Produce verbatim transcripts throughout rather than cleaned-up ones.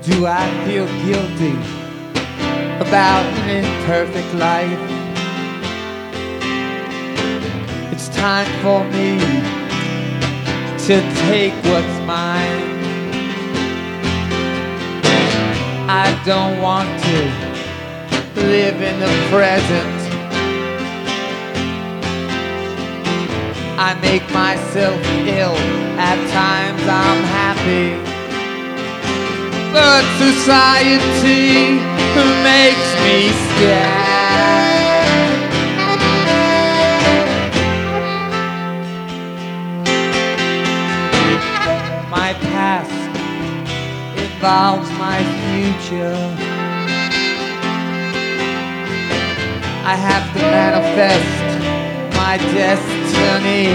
Do I feel guilty about an imperfect life? It's time for me to take what's mine. I don't want to live in the present. I make myself ill, at times I'm happy. But society makes me scared. My past involves my future. I have to manifest my destiny.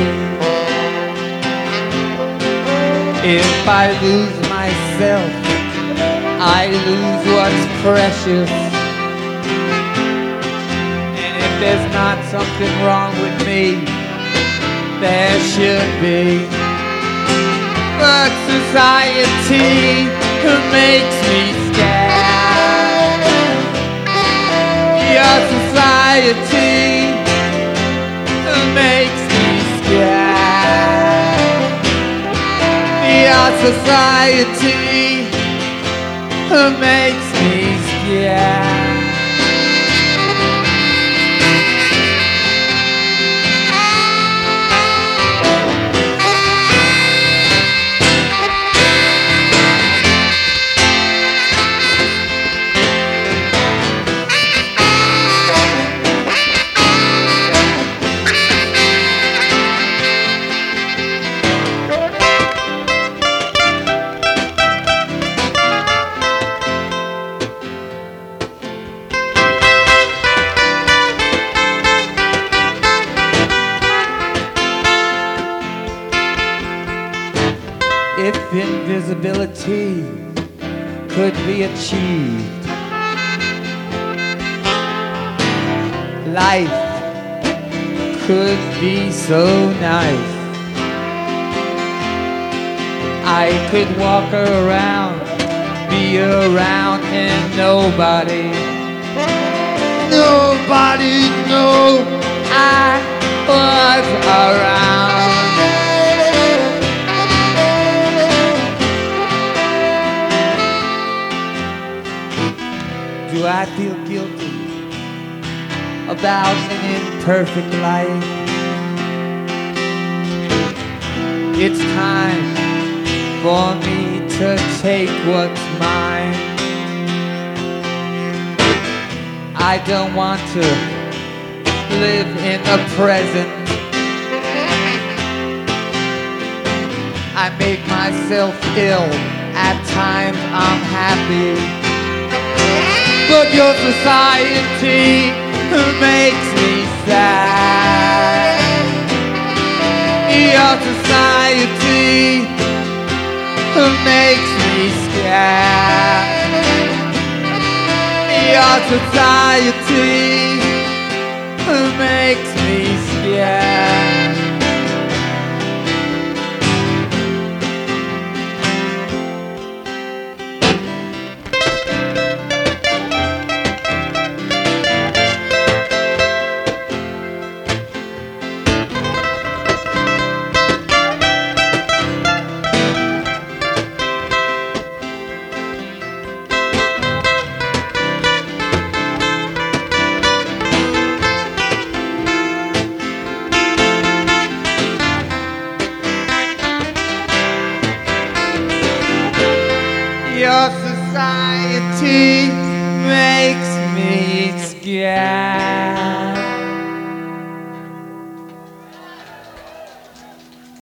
If I lose myself, I lose what's precious. And if there's not something wrong with me, there should be. But society makes me scared. Your society makes me scared. Your society makes me scared. If invisibility could be achieved, life could be so nice. I could walk around, be around, and nobody, nobody know I was around. Do I feel guilty about an imperfect life? It's time for me to take what's mine. I don't want to live in the present. I make myself ill, at times I'm happy. But your society makes me sad. Your society makes me scared. Your society makes me scared. Your society makes me scared.